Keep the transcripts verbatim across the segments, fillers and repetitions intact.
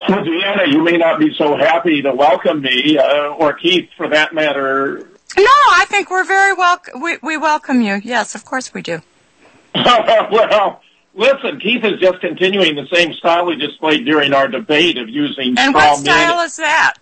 Well, Deanna, you may not be so happy to welcome me, uh, or Keith, for that matter. No, I think we're very welcome. We, we welcome you. Yes, of course we do. Well, listen, Keith is just continuing the same style he displayed during our debate of using and straw what style men, is that?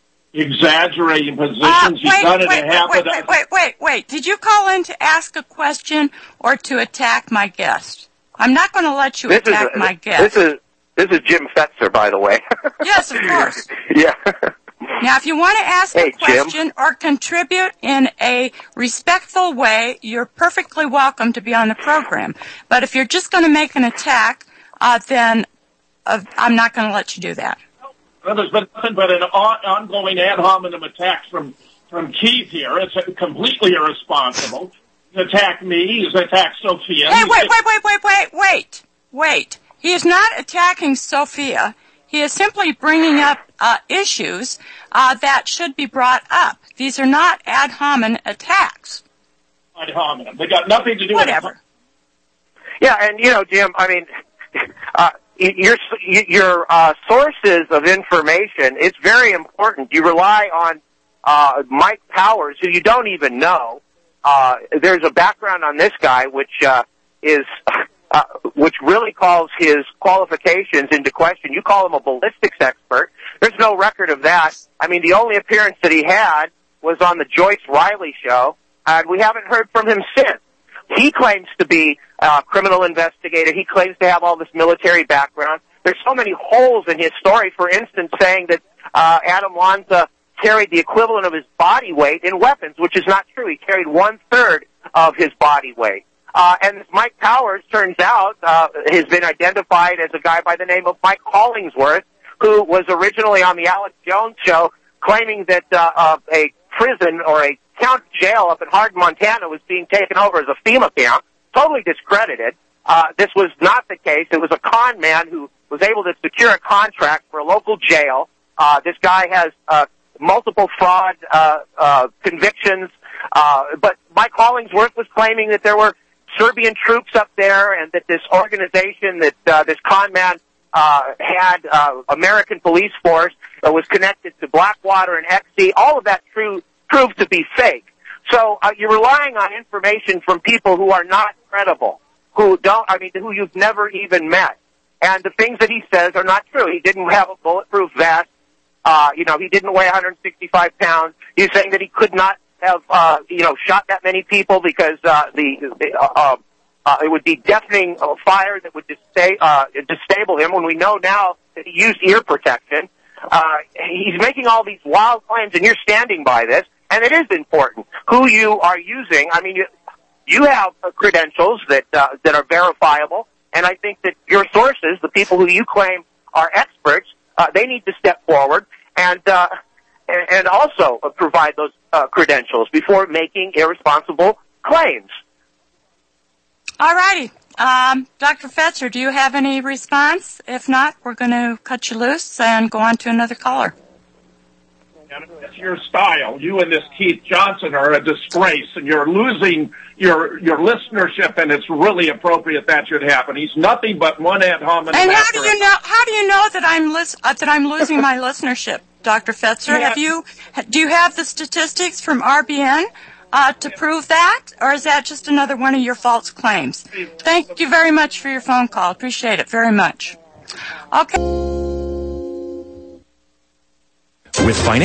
Exaggerating positions. Uh, He's wait, done it wait, a half wait, a dozen. wait, wait, wait, wait. Did you call in to ask a question or to attack my guest? I'm not going to let you this attack is, my guest. This is this is Jim Fetzer, by the way. Yes, of course. Yeah. Now, if you want to ask hey, a question Jim. or contribute in a respectful way, you're perfectly welcome to be on the program. But if you're just going to make an attack, uh, then uh, I'm not going to let you do that. Well, there's been nothing but an on- ongoing ad hominem attack from, from Keith here. It's completely irresponsible. He's attacked me. He's attacked Sophia. Hey, wait, wait, wait, wait, wait, wait, wait. He is not attacking Sophia. He is simply bringing up uh, issues uh, that should be brought up. These are not ad hominem attacks. Ad hominem. They got nothing to do Whatever. with it. Yeah, and, you know, Jim, I mean, uh, your, your uh, sources of information, it's very important. You rely on uh, Mike Powers, who you don't even know. Uh, there's a background on this guy which uh, is... Uh, which really calls his qualifications into question. You call him a ballistics expert. There's no record of that. I mean, the only appearance that he had was on the Joyce Riley show, and we haven't heard from him since. He claims to be a criminal investigator. He claims to have all this military background. There's so many holes in his story, for instance, saying that uh, Adam Lanza carried the equivalent of his body weight in weapons, which is not true. He carried one-third of his body weight. Uh, and this Mike Powers, turns out, uh, has been identified as a guy by the name of Mike Hollingsworth, who was originally on the Alex Jones show claiming that uh, uh, a prison or a county jail up in Hardin, Montana was being taken over as a FEMA camp. Totally discredited. Uh, this was not the case. It was a con man who was able to secure a contract for a local jail. Uh, this guy has uh, multiple fraud uh, uh, convictions. Uh, but Mike Hollingsworth was claiming that there were Serbian troops up there and that this organization that uh, this con man uh, had, uh, American police force, uh, was connected to Blackwater and X C. All of that true, proved to be fake. So uh, you're relying on information from people who are not credible, who don't, I mean, who you've never even met. And the things that he says are not true. He didn't have a bulletproof vest. Uh, you know, he didn't weigh one hundred sixty-five pounds. He's saying that he could not have, uh, you know, shot that many people because, uh, the, the uh, uh, it would be deafening uh, fire that would dista- uh, disable him when we know now that he used ear protection. Uh, he's making all these wild claims and you're standing by this, and it is important who you are using. I mean, you, you have uh, credentials that, uh, that are verifiable, and I think that your sources, the people who you claim are experts, uh, they need to step forward and, uh, and also provide those uh, credentials before making irresponsible claims. All righty. Um, Doctor Fetzer, do you have any response? If not, we're going to cut you loose and go on to another caller. It's your style. You and this Keith Johnson are a disgrace, and you're losing your your listenership, and it's really appropriate that should happen. He's nothing but one ad hominem. And how do you know? How do you know that I'm lis- uh, that I'm losing my listenership, Doctor Fetzer? Yeah. Have you? Do you have the statistics from R B N uh, to prove that, or is that just another one of your false claims? Thank you very much for your phone call. Appreciate it very much. Okay. With financial